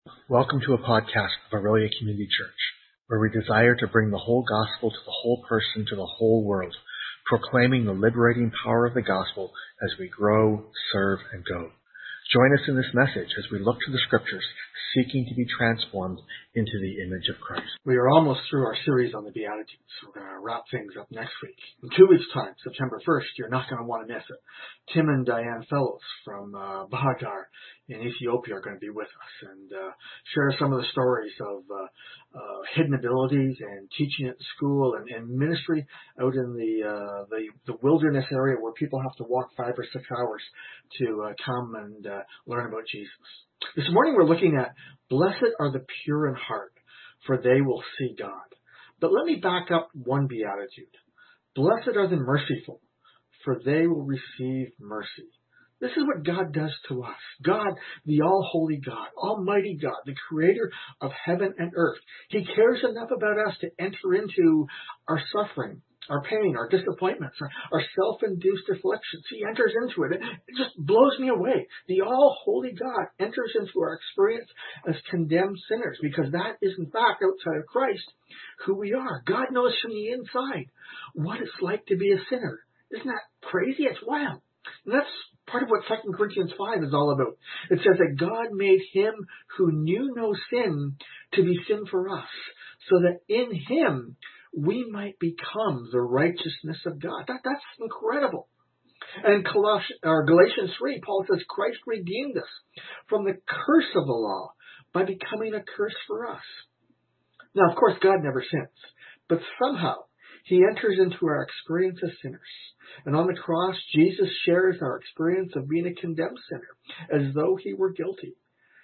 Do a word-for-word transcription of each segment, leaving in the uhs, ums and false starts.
Welcome to a podcast of Aurelia Community Church, where we desire to bring the whole gospel to the whole person, to the whole world, proclaiming the liberating power of the gospel as we grow, serve, and go. Join us in this message as we look to the scriptures, seeking to be transformed into the image of Christ. We are almost through our series on the Beatitudes. We're going to wrap things up next week. In two weeks' time, September first, you're not going to want to miss it. Tim and Diane Fellows from uh, Bahadar in Ethiopia are going to be with us and uh, share some of the stories of uh, uh, hidden abilities and teaching at school and, and ministry out in the, uh, the the wilderness area where people have to walk five or six hours to uh, come and uh, learn about Jesus. This morning we're looking at blessed are the pure in heart, for they will see God. But let me back up one beatitude. Blessed are the merciful, for they will receive mercy. This is what God does to us. God, the all-holy God, almighty God, the creator of heaven and earth. He cares enough about us to enter into our suffering, our pain, our disappointments, our, our self-induced afflictions. He enters into it. It just blows me away. The all-holy God enters into our experience as condemned sinners, because that is, in fact, outside of Christ, who we are. God knows from the inside what it's like to be a sinner. Isn't that crazy? It's wild. And that's part of what Second Corinthians five is all about. It says that God made him who knew no sin to be sin for us, so that in him we might become the righteousness of God. That, that's incredible. And in Colossians, or Galatians three, Paul says Christ redeemed us from the curse of the law by becoming a curse for us. Now, of course, God never sins, but somehow he enters into our experience as sinners. And on the cross, Jesus shares our experience of being a condemned sinner as though he were guilty.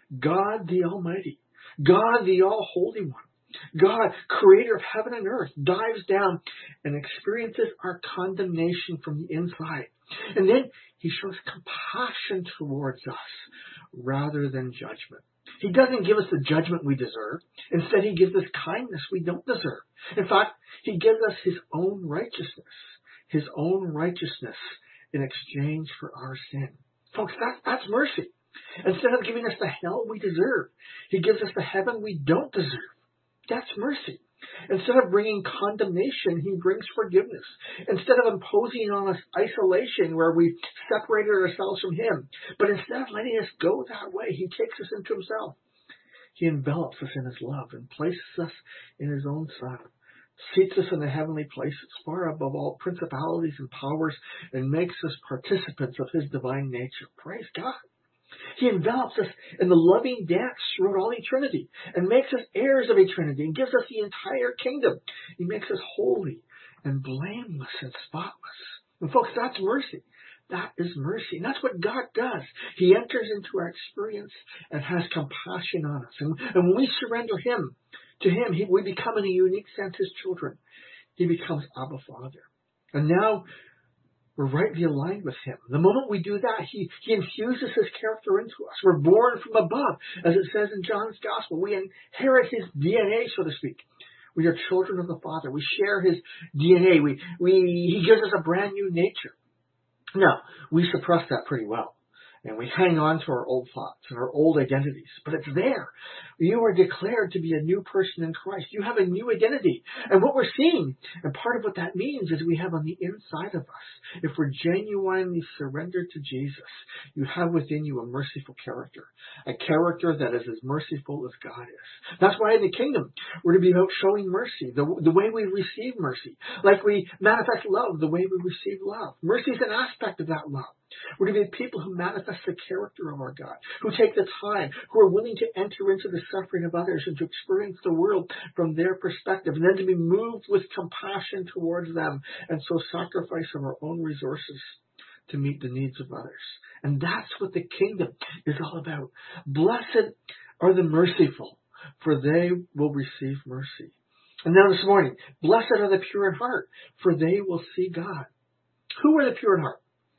God the Almighty, God the All-Holy One, God, creator of heaven and earth, dives down and experiences our condemnation from the inside. And then he shows compassion towards us rather than judgment. He doesn't give us the judgment we deserve. Instead, he gives us kindness we don't deserve. In fact, he gives us his own righteousness, his own righteousness in exchange for our sin. Folks, that, that's mercy. Instead of giving us the hell we deserve, he gives us the heaven we don't deserve. That's mercy. Instead of bringing condemnation, he brings forgiveness. Instead of imposing on us isolation where we separated ourselves from him, but instead of letting us go that way, he takes us into himself. He envelops us in his love and places us in his own Son, seats us in the heavenly places, far above all principalities and powers, and makes us participants of his divine nature. Praise God. He envelops us in the loving dance throughout all eternity and makes us heirs of eternity and gives us the entire kingdom. He makes us holy and blameless and spotless. And folks, that's mercy. That is mercy. And that's what God does. He enters into our experience and has compassion on us. And, and when we surrender him to him, he, we become in a unique sense his children. He becomes Abba Father. And now we're rightly aligned with him. The moment we do that, he, he infuses his character into us. We're born from above, as it says in John's Gospel. We inherit his D N A, so to speak. We are children of the Father. We share his D N A. We, we, he gives us a brand new nature. Now, we suppress that pretty well. And we hang on to our old thoughts and our old identities. But it's there. You are declared to be a new person in Christ. You have a new identity. And what we're seeing, and part of what that means, is we have on the inside of us, if we're genuinely surrendered to Jesus, you have within you a merciful character. A character that is as merciful as God is. That's why in the kingdom, we're to be about showing mercy, the, the way we receive mercy. Like we manifest love, the way we receive love. Mercy is an aspect of that love. We're to be people who manifest the character of our God, who take the time, who are willing to enter into the suffering of others and to experience the world from their perspective, and then to be moved with compassion towards them, and so sacrifice of our own resources to meet the needs of others. And that's what the kingdom is all about. Blessed are the merciful, for they will receive mercy. And now this morning, blessed are the pure in heart, for they will see God. Who are the pure in heart?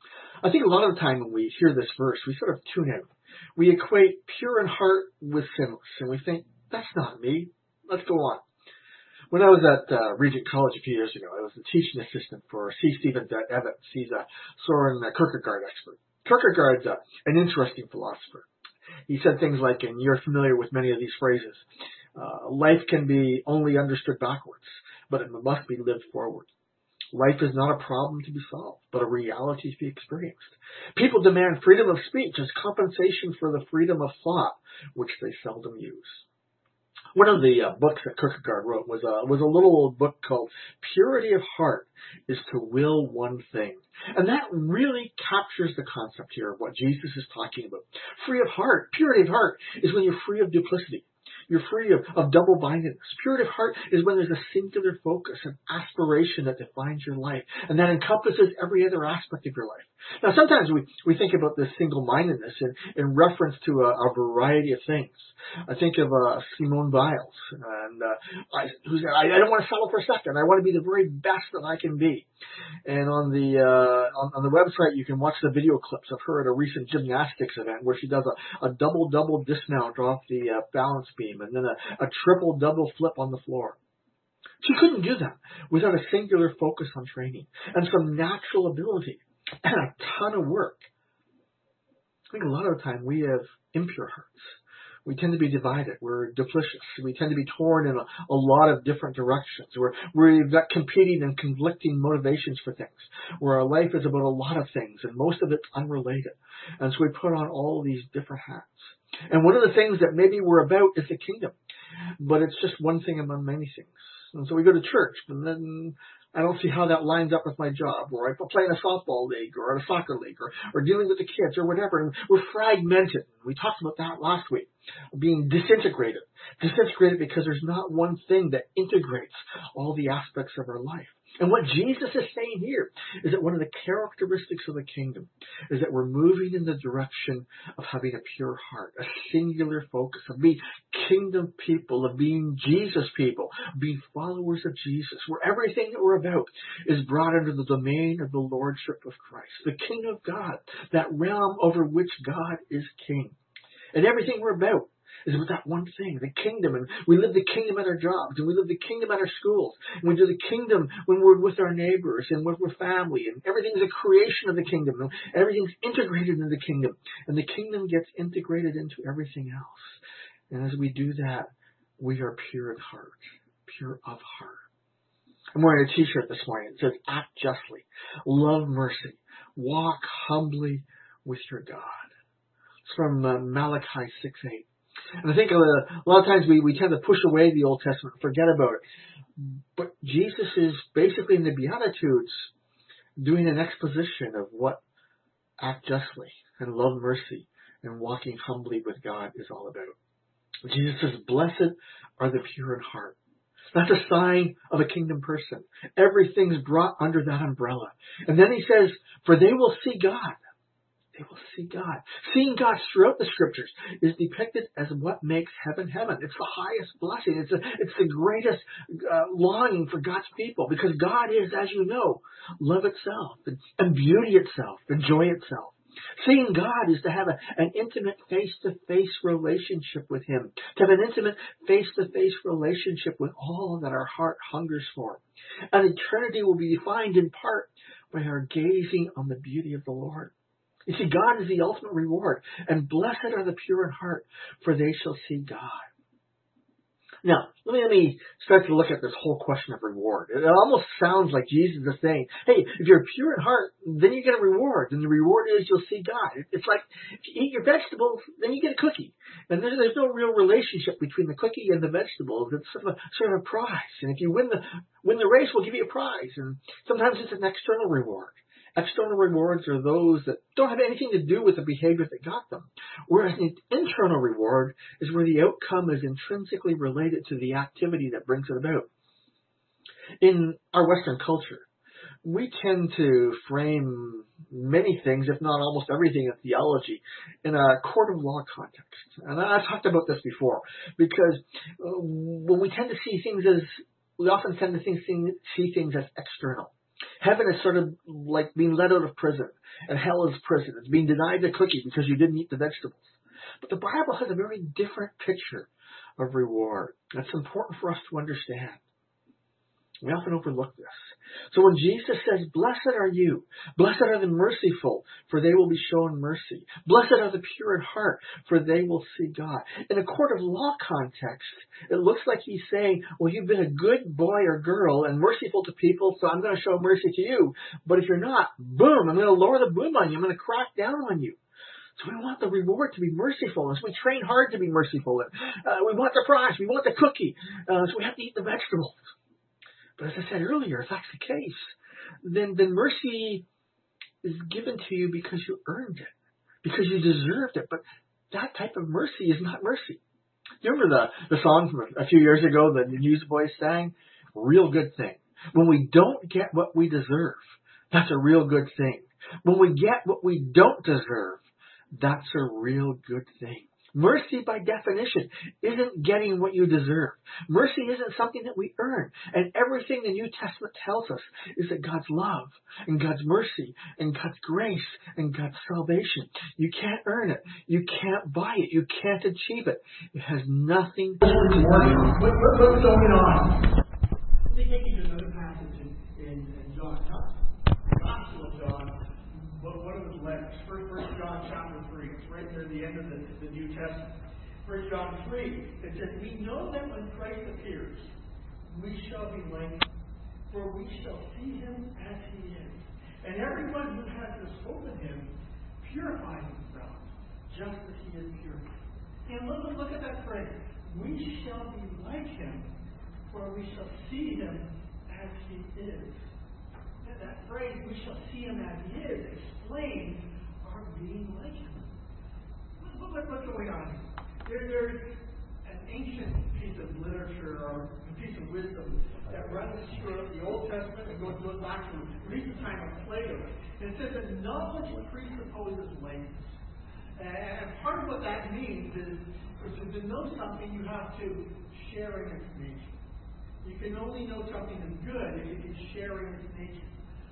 I think a lot of the time when we hear this verse, we sort of tune out. We equate pure in heart with sinless, and we think, that's not me. Let's go on. When I was at uh, Regent College a few years ago, I was a teaching assistant for C. Stephen Evans. He's a Soren Kierkegaard expert. Kierkegaard's uh, an interesting philosopher. he said things like, and you're familiar with many of these phrases, uh, life can be only understood backwards, but it must be lived forward. Life is not a problem to be solved, but a reality to be experienced. People demand freedom of speech as compensation for the freedom of thought, which they seldom use. One of the uh, books that Kierkegaard wrote was a, was a little old book called Purity of Heart is to Will One Thing. And that really captures the concept here of what Jesus is talking about. Free of heart, purity of heart is when you're free of duplicity. You're free of, of double-mindedness. Purity of heart is when there's a singular focus, an aspiration that defines your life, and that encompasses every other aspect of your life. Now, sometimes we, we think about this single-mindedness in, in reference to a, a variety of things. I think of uh, Simone Biles, and uh, I, who's, I, I don't want to settle for a second. I want to be the very best that I can be. And on the uh, on, on the website, you can watch the video clips of her at a recent gymnastics event where she does a, a double-double dismount off the uh, balance beam and then a, a triple-double flip on the floor. She couldn't do that without a singular focus on training and some natural ability and a ton of work. I think a lot of the time we have impure hearts. We tend to be divided. We're duplicitous. We tend to be torn in a, a lot of different directions. We're, we've got competing and conflicting motivations for things, where our life is about a lot of things, and most of it's unrelated. And so we put on all these different hats. And one of the things that maybe we're about is the kingdom, but it's just one thing among many things. And so we go to church, and then I don't see how that lines up with my job, or I play in a softball league, or in a soccer league, or, or dealing with the kids, or whatever. And we're fragmented. We talked about that last week, being disintegrated. Disintegrated because there's not one thing that integrates all the aspects of our life. And what Jesus is saying here is that one of the characteristics of the kingdom is that we're moving in the direction of having a pure heart, a singular focus, of being kingdom people, of being Jesus people, being followers of Jesus, where everything that we're about is brought under the domain of the lordship of Christ, the kingdom of God, that realm over which God is king. And everything we're about is about that one thing, the kingdom. And we live the kingdom at our jobs, and we live the kingdom at our schools, and we do the kingdom when we're with our neighbors and with our family, and everything's a creation of the kingdom, and everything's integrated into the kingdom, and the kingdom gets integrated into everything else. And as we do that, we are pure in heart, pure of heart. I'm wearing a t-shirt this morning. It says, act justly, love mercy, walk humbly with your God. It's from uh, Malachi six eight. And I think uh, a lot of times we, we tend to push away the Old Testament and forget about it. But Jesus is basically in the Beatitudes doing an exposition of what act justly and love mercy and walking humbly with God is all about. Jesus says, blessed are the pure in heart. That's a sign of a kingdom person. Everything's brought under that umbrella. And then he says, for they will see God. They will see God. Seeing God throughout the scriptures is depicted as what makes heaven heaven. It's the highest blessing. It's, a, it's the greatest uh, longing for God's people, because God is, as you know, love itself and, and beauty itself and joy itself. Seeing God is to have a, an intimate face-to-face relationship with Him, to have an intimate face-to-face relationship with all that our heart hungers for. And eternity will be defined in part by our gazing on the beauty of the Lord. You see, God is the ultimate reward, and blessed are the pure in heart, for they shall see God. Now, let me, let me start to look at this whole question of reward. It almost sounds like Jesus is saying, hey, if you're pure in heart, then you get a reward, and the reward is you'll see God. It's like, if you eat your vegetables, then you get a cookie. And there's, there's no real relationship between the cookie and the vegetables. It's sort of a, sort of a prize. And if you win the, win the race, we'll give you a prize. And sometimes it's an external reward. External rewards are those that don't have anything to do with the behavior that got them. Whereas an internal reward is where the outcome is intrinsically related to the activity that brings it about. In our Western culture, we tend to frame many things, if not almost everything in theology, in a court of law context. And I've talked about this before, because when we tend to see things as, we often tend to think, see things as external. Heaven is sort of like being let out of prison, and hell is prison. It's being denied the cookie because you didn't eat the vegetables. But the Bible has a very different picture of reward. That's important for us to understand. We often overlook this. So when Jesus says, blessed are you, blessed are the merciful, for they will be shown mercy. Blessed are the pure in heart, for they will see God. In a court of law context, it looks like he's saying, well, you've been a good boy or girl and merciful to people, so I'm going to show mercy to you. But if you're not, boom, I'm going to lower the boom on you. I'm going to crack down on you. So we want the reward to be merciful. And so we train hard to be merciful. Uh, we want the prize. We want the cookie. Uh, so we have to eat the vegetables. But as I said earlier, if that's the case, then, then mercy is given to you because you earned it, because you deserved it. But that type of mercy is not mercy. Do you remember the, the song from a few years ago that the Newsboys sang? Real good thing. When we don't get what we deserve, that's a real good thing. When we get what we don't deserve, that's a real good thing. Mercy, by definition, isn't getting what you deserve. Mercy isn't something that we earn. And everything the New Testament tells us is that God's love and God's mercy and God's grace and God's salvation, you can't earn it. You can't buy it. You can't achieve it. It has nothing to do with it. What, what, what's going on? Let me take you to another passage in, in, in John. The Gospel of John, one of his letters. First, First John chapter three. It's right near the end of the, the New Testament. First John three, it says, we know that when Christ appears, we shall be like him, for we shall see him as he is. And everyone who has this hope in him purifies himself, just as he is pure. And look, look at that phrase. We shall be like him, for we shall see him as he is. And that phrase, we shall see him as he is, explains our being like him. What, what, what's going on here? There, there's an ancient piece of literature or a piece of wisdom that runs through the Old Testament and goes, goes back to at least the time of Plato. And it says that knowledge presupposes likeness. And part of what that means is, is to know something, you have to share in its nature. You can only know something is good if you can share in its nature.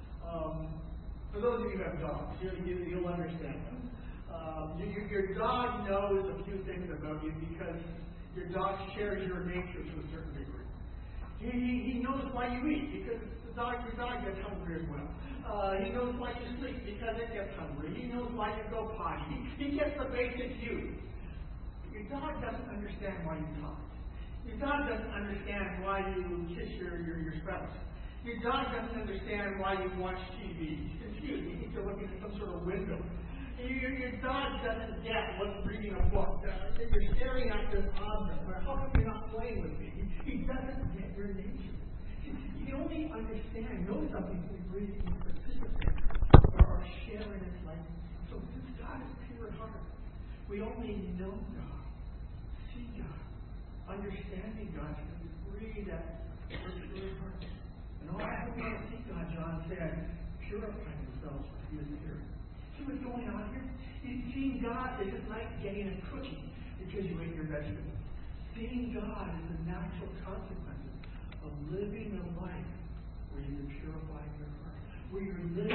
Um, for those of you who have dogs, you, you, you'll understand them. Um, your, your dog knows a few things about you because your dog shares your nature to a certain degree. He, he, he knows why you eat because the dog, your dog gets hungry as well. Uh, he knows why you sleep because it gets hungry. He knows why you go potty. He, he gets the basic cues. Your dog doesn't understand why you talk. Your dog doesn't understand why you kiss your, your, your spouse. Your dog doesn't understand why you watch T V. He's confused. He thinks you're looking at some sort of window. Your, your dog doesn't get what's reading a book. Uh, you're staring at this object. How come you're not playing with me? He, he doesn't get your nature. He, he can only understand, know something when we really participate or sharing its life. So since God is pure heart, we only know God, see God, understanding God to the degree that we're pure heart. And all who want to see God, John said, purify themselves by He is pure. See what's going on here? Seeing God isn't like getting a cookie because you ate your vegetables. Seeing God is the natural consequences of living a life where you're purifying your heart, where you're living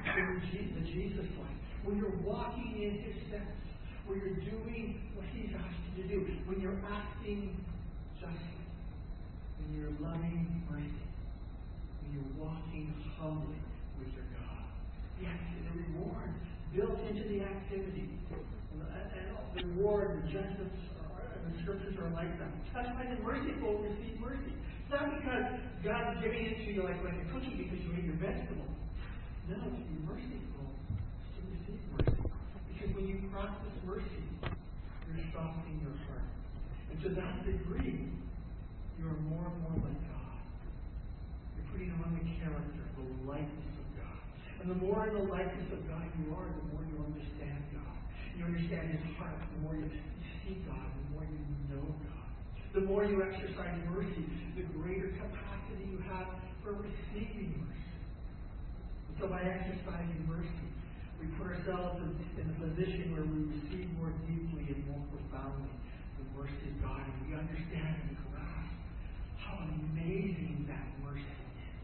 the Jesus life, where you're walking in His steps, where you're doing what He's asked you to do, when you're acting justly, when you're loving mercy, when you're walking humbly with your God. Yes, the reward built into the activity. And, and the reward, the judgments, are, and the scriptures are like that. That's why the merciful receive mercy. It's not because God is giving it to you like, like a cookie because you ate your vegetable. No, to be merciful is to receive mercy. Because when you practice mercy, you're softening your heart. And to that degree, you are more and more like God. You're putting on the character, the likeness of God. And the more in the likeness of God you are, the more you understand God. You understand His heart. The more you see God, the more you know God. The more you exercise mercy, the greater capacity you have for receiving mercy. So by exercising mercy, we put ourselves in, in a position where we receive more deeply and more profoundly the mercy of God. And we understand and grasp how amazing that mercy is.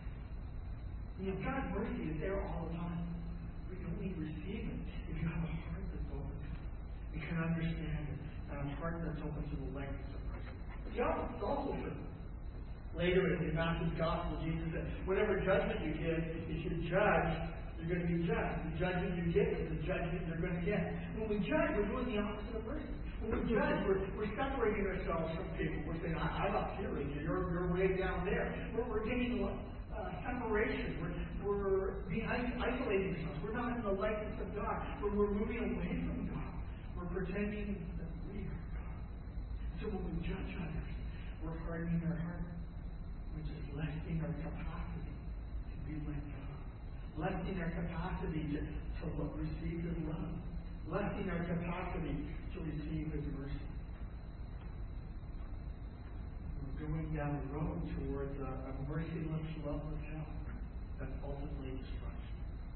You know, God's mercy is there all the time. But you only receive it if you have a heart that's open to it. You can understand it, and a heart that's open to the likeness of mercy. But the opposite is also true. Later in Matthew's Gospel, Jesus said, whatever judgment you give, if you judge, you're going to be judged. The judgment you give is the judgment you're going to get. When we judge, we're doing the opposite of mercy. When we judge, we're, we're separating ourselves from people. We're saying, I, I'm up here, and you're, you're way down there. We're, we're getting uh, separation. We're, we're being isolating ourselves. We're not in the likeness of God. We're, we're moving away from God. We're pretending that we are God. So when we judge others, we're hardening our heart. We're just lessening our capacity to be like God. Lessening our capacity to, to receive His love. Lessening our capacity to receive His mercy. We're going down the road towards a, a merciless, loveless hell that's ultimately destruction.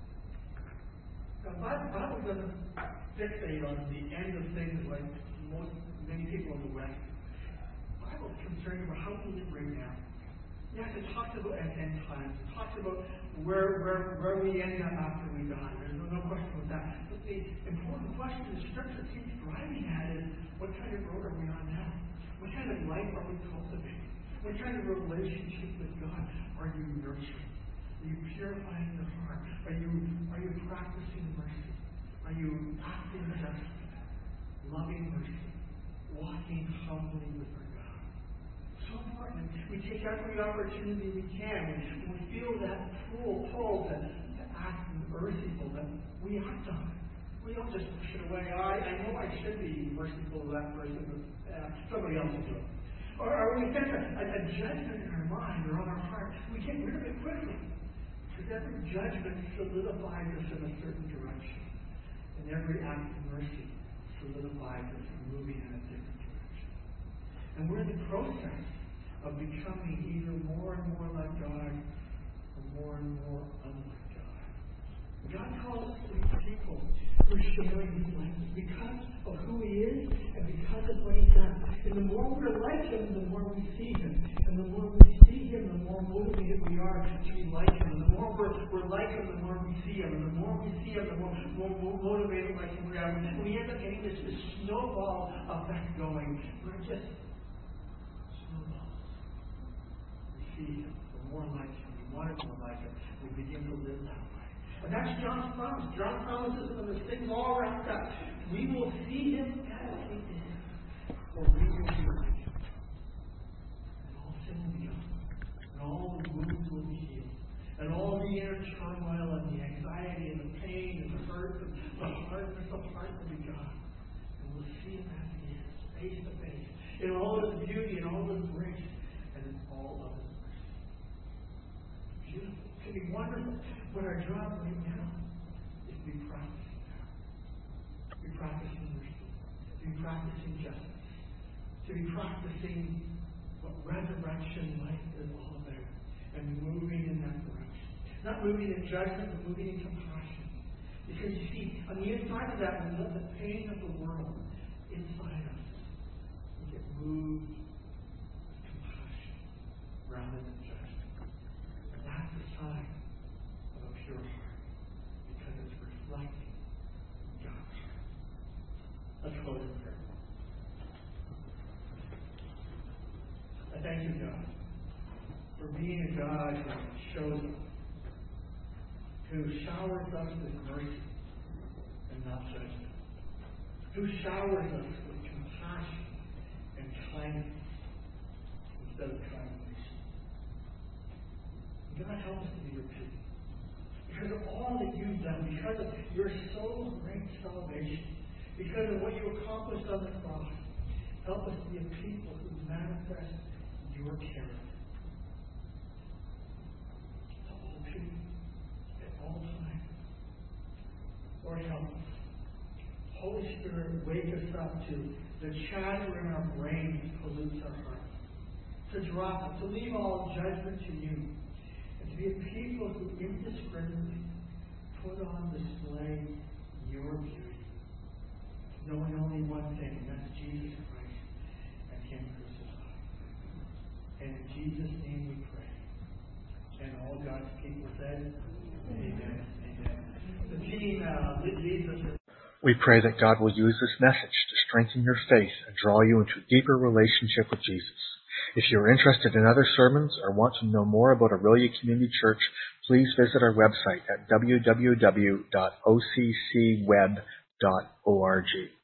Now, the Bible doesn't fixate on the end of things like most many people in the West. The Bible is concerned about how we live right now. Yes, it talks about end, end times. It talks about where, where, where we end up after we die. There's no, no question about that. But the important question the Scripture keeps driving at is, what kind of road are we on now? What kind of life are we cultivating? What kind of relationship with God are you nurturing? Are you purifying your heart? Are you, are you practicing mercy? Are you acting justly? Loving mercy? Walking humbly with our God? So important. We take every opportunity we can. When we feel that pull, pull to, to act merciful, that we act on it. We don't just push it away. I, I know I should be merciful to that person, but uh, somebody else will do it. Or, or we sense a, a, a judgment in our mind or on our heart. We get rid of it quickly. Because every judgment solidifies us in a certain direction. And every act of mercy solidifies us in moving in a different direction. And we're in the process of becoming either more and more like God or more and more unlike God. God calls us to be people who are sharing His likeness because of who He is and because of what He's done. And the more we're like Him, the more we see Him. And the more we see Him, the more motivated we are to be like Him. And the more we're, we're like Him, the more we see Him. And the more we see Him, the more, more, more motivated like Him we are. And we end up getting this, this snowball effect going. We're just snowballs. We see Him. We're more like Him. We want to be more like Him. We begin to live that way. And that's John's promise. John promises when this thing's all wrapped up, we will see Him as He is, or we will be like Him. And all sin will be gone. And all the wounds will be healed. And all the inner turmoil and the anxiety and the pain and the hurt and the hardness of heart will be gone. And we'll see Him as He is, face to face, in all of His beauty and all of His grace and in all of His mercy. Beautiful. It can be wonderful. But our job right now is to be practicing that. To be practicing mercy. To be practicing justice. To be practicing what resurrection life is all about. And moving in that direction. Not moving in judgment, but moving in compassion. Because you see, on the inside of that, we let the pain of the world inside us. We get moved with compassion rather than judgment. And that's a sign of a pure heart, because it's reflecting God's heart. Let's close in prayer. I thank you, God, for being a God who shows us, who showers us with mercy and not judgment, who showers us with compassion and kindness instead of condemnation. God, help us to be your people. Because of all that you've done, because of your so great salvation, because of what you accomplished on the cross, help us to be a people who manifest your character. To all people, at all times. Lord, help us. Holy Spirit, wake us up to the chatter in our brains that pollutes our hearts. To drop it, to leave all judgment to you. To be a people who indiscriminately put on display your beauty, knowing only one thing, and that's Jesus Christ and Him crucified. And in Jesus' name we pray. And all God's people said, Amen. Amen. The team uh, leads us. We pray that God will use this message to strengthen your faith and draw you into a deeper relationship with Jesus. If you are interested in other sermons or want to know more about Aurelia Community Church, please visit our website at w w w dot o c c web dot org.